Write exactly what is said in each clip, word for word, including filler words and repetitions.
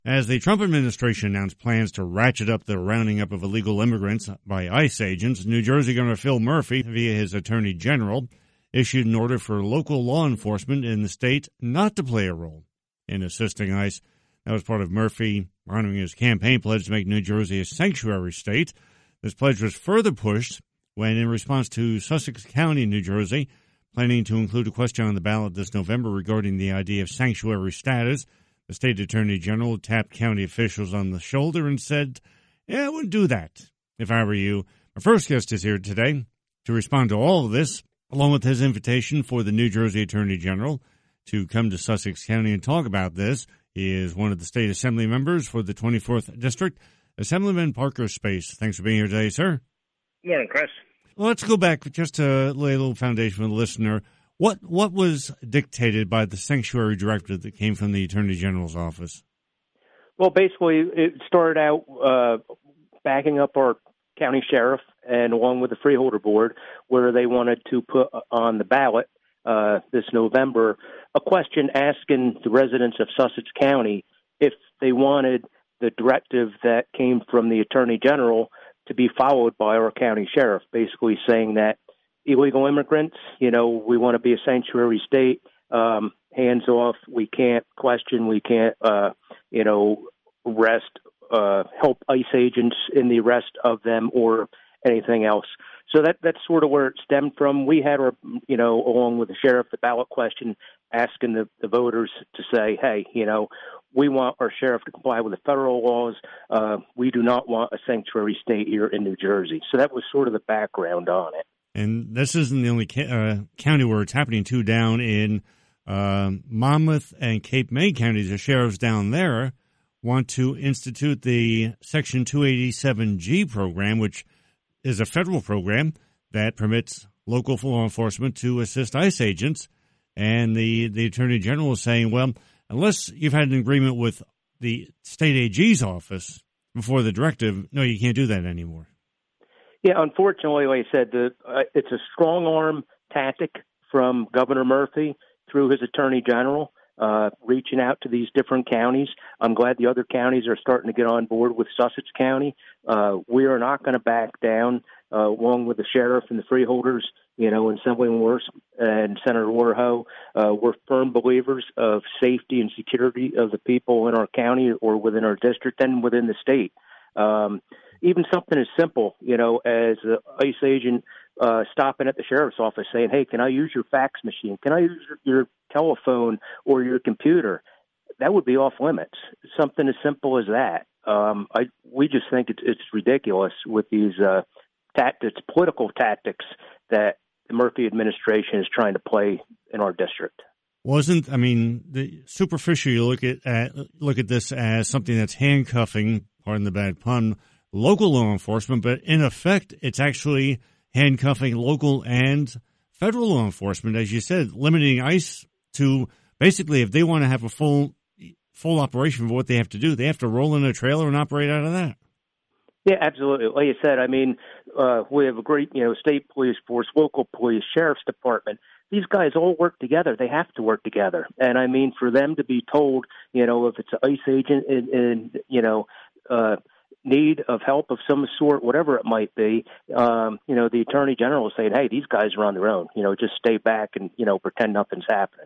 As the Trump administration announced plans to ratchet up the rounding up of illegal immigrants by ICE agents, New Jersey Governor Phil Murphy, via his Attorney General, issued an order for local law enforcement in the state not to play a role in assisting ICE. That was part of Murphy honoring his campaign pledge to make New Jersey a sanctuary state. This pledge was further pushed when, in response to Sussex County, New Jersey, planning to include a question on the ballot this November regarding the idea of sanctuary status, the state attorney general tapped county officials on the shoulder and said, yeah, I wouldn't do that if I were you. Our first guest is here today to respond to all of this, along with his invitation for the New Jersey attorney general to come to Sussex County and talk about this. He is one of the state assembly members for the twenty-fourth District, Assemblyman Parker Space. Thanks for being here today, sir. Good morning, Chris. Well, let's go back just to lay a little foundation for the listener. What what was dictated by the sanctuary directive that came from the Attorney General's office? Well, basically, it started out uh, backing up our county sheriff and along with the Freeholder Board, where they wanted to put on the ballot uh, this November a question asking the residents of Sussex County if they wanted the directive that came from the Attorney General to be followed by our county sheriff, basically saying that illegal immigrants, you know, we want to be a sanctuary state, um, hands off, we can't question, we can't, uh, you know, arrest, uh, help ICE agents in the arrest of them or anything else. So that that's sort of where it stemmed from. We had our, you know, along with the sheriff, the ballot question asking the, the voters to say, hey, you know, we want our sheriff to comply with the federal laws. Uh, we do not want a sanctuary state here in New Jersey. So that was sort of the background on it. And this isn't the only ca- uh, county where it's happening to. Down in uh, Monmouth and Cape May counties, the sheriffs down there want to institute the Section two eighty-seven G program, which is a federal program that permits local law enforcement to assist ICE agents. And the, the Attorney General is saying, well, unless you've had an agreement with the state A G's office before the directive, no, you can't do that anymore. Yeah, unfortunately, like I said, the, uh, it's a strong arm tactic from Governor Murphy through his Attorney General, uh, reaching out to these different counties. I'm glad the other counties are starting to get on board with Sussex County. Uh, we are not going to back down, uh, along with the sheriff and the freeholders, you know, and Assemblyman Wirtz and Senator Warho. Uh, we're firm believers of safety and security of the people in our county or within our district and within the state. Um, even something as simple, you know, as an ICE agent uh, stopping at the sheriff's office saying, hey, can I use your fax machine? Can I use your, your telephone or your computer? That would be off limits. Something as simple as that. Um, I we just think it's, it's ridiculous with these uh, tactics, political tactics that the Murphy administration is trying to play in our district. Wasn't I mean, the superficially you look at, at look at this as something that's handcuffing, pardon the bad pun, local law enforcement, but in effect, it's actually handcuffing local and federal law enforcement, as you said, limiting ICE to basically if they want to have a full full operation of what they have to do, they have to roll in a trailer and operate out of that. Yeah, absolutely. Like you said, I mean, uh, we have a great, you know, state police force, local police, sheriff's department. These guys all work together. They have to work together. And I mean, for them to be told, you know, if it's an ICE agent in, in you know, uh, need of help of some sort, whatever it might be, um, you know, the Attorney General is saying, hey, these guys are on their own, you know, just stay back and, you know, pretend nothing's happening.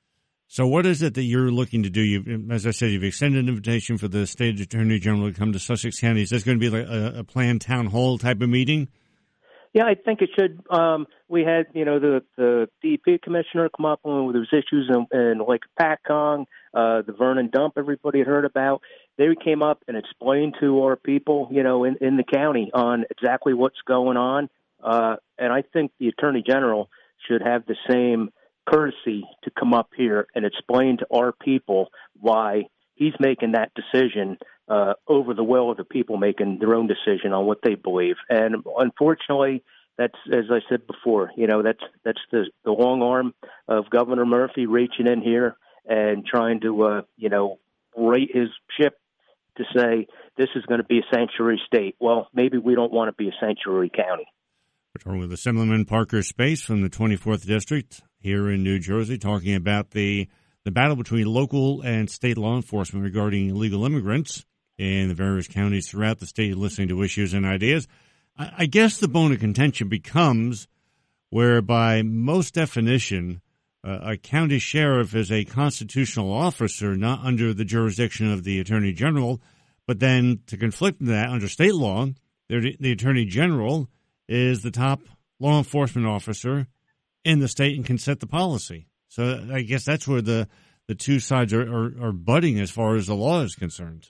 So what is it that you're looking to do? You've, as I said, you've extended an invitation for the state attorney general to come to Sussex County. Is this going to be like a, a planned town hall type of meeting? Yeah, I think it should. Um, we had, you know, the, the D E P commissioner come up with those issues in, in Lake Patcong, uh, the Vernon dump everybody had heard about. They came up and explained to our people, you know, in, in the county on exactly what's going on. Uh, and I think the attorney general should have the same courtesy to come up here and explain to our people why he's making that decision uh, over the will of the people making their own decision on what they believe. And unfortunately, that's, as I said before, you know, that's that's the, the long arm of Governor Murphy reaching in here and trying to, uh, you know, right his ship to say this is going to be a sanctuary state. Well, maybe we don't want to be a sanctuary county. We're talking with Assemblyman Parker Space from the twenty-fourth District here in New Jersey, talking about the, the battle between local and state law enforcement regarding illegal immigrants in the various counties throughout the state, listening to issues and ideas. I, I guess the bone of contention becomes where, by most definition, uh, a county sheriff is a constitutional officer not under the jurisdiction of the attorney general, but then to conflict with that under state law, the, the attorney general is the top law enforcement officer in the state and can set the policy. So I guess that's where the, the two sides are, are, are butting as far as the law is concerned.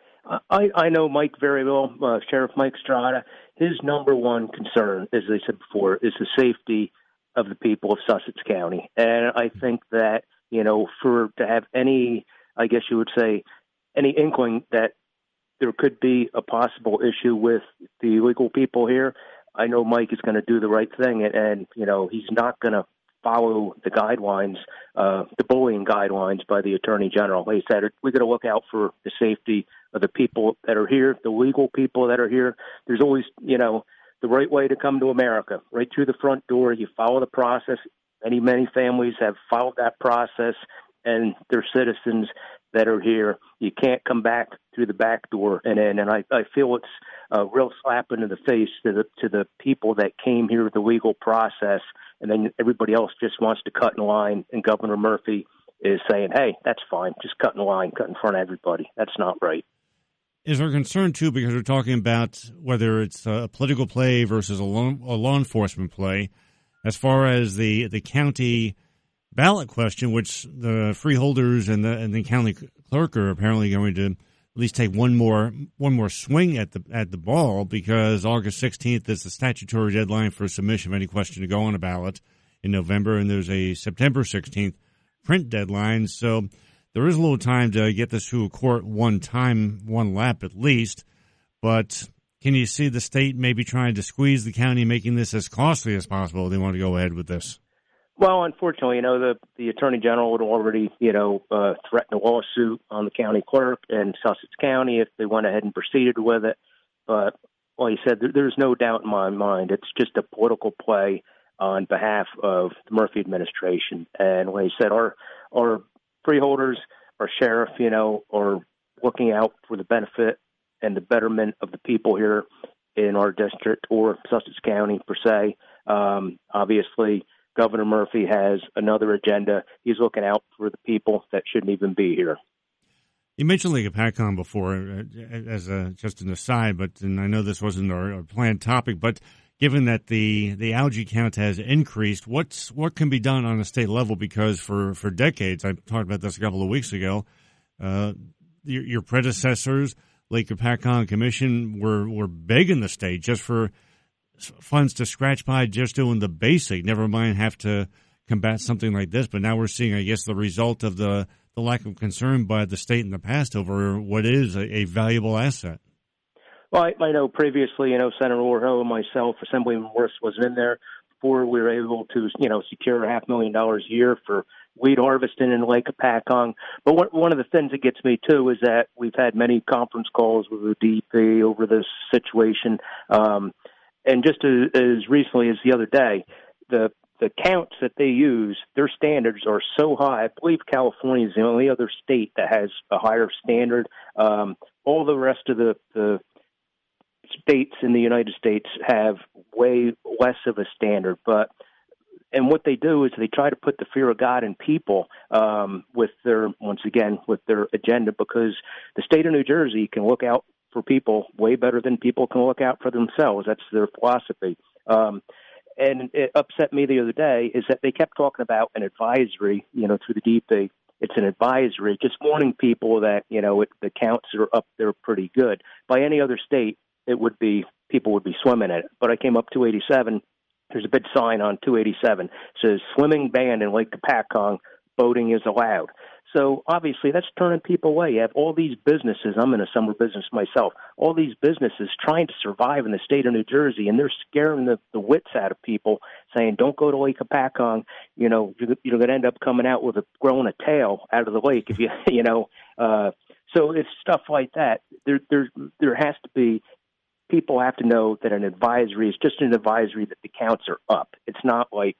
I, I know Mike very well, uh, Sheriff Mike Strada. His number one concern, as I said before, is the safety of the people of Sussex County. And I think that, you know, for to have any, I guess you would say, any inkling that there could be a possible issue with the illegal people here, I know Mike is going to do the right thing. And, and you know, he's not going to follow the guidelines, uh, the bullying guidelines by the Attorney General. He said, we got to look out for the safety of the people that are here, the legal people that are here. There's always, you know, the right way to come to America, right through the front door. You follow the process. Many, many families have followed that process, and they're citizens that are here. You can't come back through the back door and in. And I, I feel it's a real slap into the face to the to the people that came here with the legal process, and then everybody else just wants to cut in line, and Governor Murphy is saying, hey, that's fine, just cut in the line, cut in front of everybody. That's not right. Is there concern, too, because we're talking about whether it's a political play versus a law, a law enforcement play, as far as the, the county ballot question, which the freeholders and the and the county clerk are apparently going to at least take one more one more swing at the at the ball, because August sixteenth is the statutory deadline for submission of any question to go on a ballot in November, and there's a September sixteenth print deadline. So there is a little time to get this through a court one time, one lap at least. But can you see the state maybe trying to squeeze the county, making this as costly as possible if they want to go ahead with this? Well, unfortunately, you know, the, the Attorney General would already, you know, uh, threaten a lawsuit on the county clerk in Sussex County if they went ahead and proceeded with it. But, like you said, there, there's no doubt in my mind. It's just a political play on behalf of the Murphy administration. And like I said, our, our freeholders, our sheriff, you know, are looking out for the benefit and the betterment of the people here in our district or Sussex County, per se. Um, obviously, Governor Murphy has another agenda. He's looking out for the people that shouldn't even be here. You mentioned Lake Hopatcong before, as a, just an aside, but and I know this wasn't our, our planned topic, but given that the, the algae count has increased, what's what can be done on a state level? Because for, for decades, I talked about this a couple of weeks ago, uh, your, your predecessors, Lake Hopatcong Commission, were, were begging the state just for funds to scratch by just doing the basic, never mind have to combat something like this. But now we're seeing, I guess, the result of the, the lack of concern by the state in the past over what is a, a valuable asset. Well, I, I know previously, you know, Senator Orho and myself, Assemblyman Morris wasn't in there before we were able to, you know, secure a half million dollars a year for weed harvesting in Lake Hopatcong. But what, one of the things that gets me, too, is that we've had many conference calls with the D E P over this situation. Um, And just as, as recently as the other day, the the counts that they use, their standards are so high. I believe California is the only other state that has a higher standard. Um, all the rest of the, the states in the United States have way less of a standard. But and what they do is they try to put the fear of God in people um, with their, once again, with their agenda, because the state of New Jersey can look out for people way better than people can look out for themselves. That's their philosophy. Um, and it upset me the other day is that they kept talking about an advisory, you know, through the D E P. It's an advisory, just warning people that, you know, it, the counts are up there pretty good. By any other state, it would be, people would be swimming in it. But I came up two eighty-seven. There's a big sign on two eighty-seven. It says, swimming banned in Lake Hopatcong, boating is allowed. So obviously that's turning people away. You have all these businesses. I'm in a summer business myself. All these businesses trying to survive in the state of New Jersey, and they're scaring the, the wits out of people, saying, don't go to Lake Hopatcong. You know, you're, you're going to end up coming out with a growing a tail out of the lake if you, you know. Uh, so it's stuff like that. There, there, there has to be, people have to know that an advisory is just an advisory that the counts are up. It's not like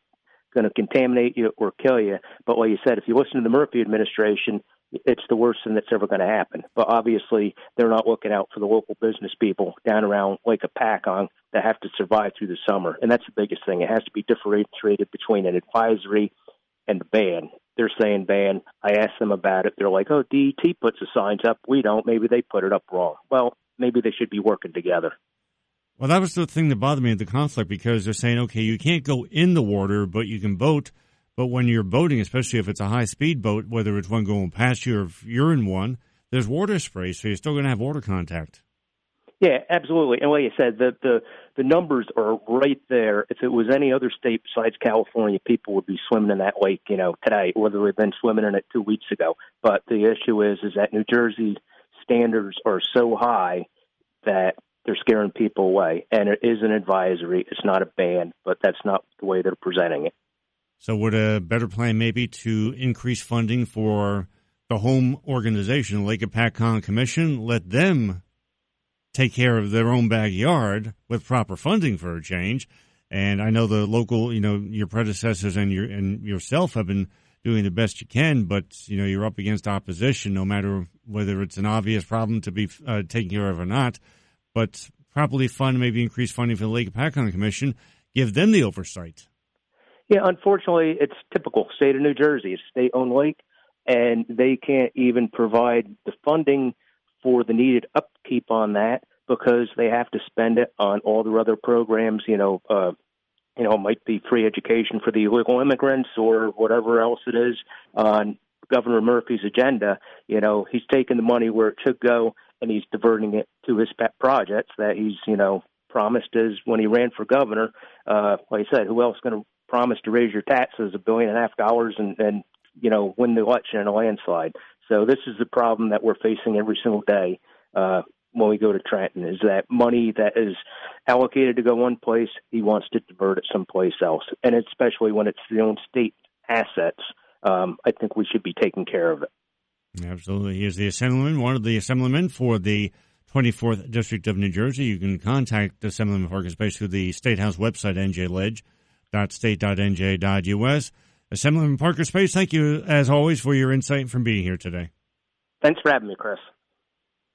going to contaminate you or kill you. But like you said, if you listen to the Murphy administration, it's the worst thing that's ever going to happen. But obviously, they're not looking out for the local business people down around Lake Hopatcong that have to survive through the summer. And that's the biggest thing. It has to be differentiated between an advisory and the ban. They're saying ban. I asked them about it. They're like, oh, D E T puts the signs up. We don't. Maybe they put it up wrong. Well, maybe they should be working together. Well, that was the thing that bothered me at the conflict, because they're saying, okay, you can't go in the water, but you can boat. But when you're boating, especially if it's a high-speed boat, whether it's one going past you or if you're in one, there's water spray, so you're still going to have water contact. Yeah, absolutely. And like you said, the, the, the numbers are right there. If it was any other state besides California, people would be swimming in that lake, you know, today, whether they've been swimming in it two weeks ago. But the issue is, is that New Jersey's standards are so high that they're scaring people away. And it is an advisory. It's not a ban, but that's not the way they're presenting it. So would a better plan maybe to increase funding for the home organization, Lake Hopatcong Commission, let them take care of their own backyard with proper funding for a change? And I know the local, you know, your predecessors and your and yourself have been doing the best you can, but, you know, you're up against opposition, no matter whether it's an obvious problem to be uh, taken care of or not. But properly fund, maybe increase funding for the Lake Hopatcong Commission, give them the oversight. Yeah, unfortunately, it's typical state of New Jersey. It's a state-owned lake, and they can't even provide the funding for the needed upkeep on that because they have to spend it on all their other programs. You know, uh, you know, it might be free education for the illegal immigrants or whatever else it is on Governor Murphy's agenda. You know, he's taking the money where it should go, and he's diverting it to his pet projects that he's, you know, promised as when he ran for governor. Uh, like I said, who else is going to promise to raise your taxes a billion and a half dollars and, and, you know, win the election in a landslide? So this is the problem that we're facing every single day uh, when we go to Trenton, is that money that is allocated to go one place, he wants to divert it someplace else. And especially when it's the own state assets, um, I think we should be taking care of it. Absolutely. Here's the Assemblyman, one of the Assemblymen for the twenty-fourth District of New Jersey. You can contact Assemblyman Farkas Pace through the State House website, n j ledge dot state dot n j dot u s. Assemblyman Parker Space, thank you, as always, for your insight and for being here today. Thanks for having me, Chris.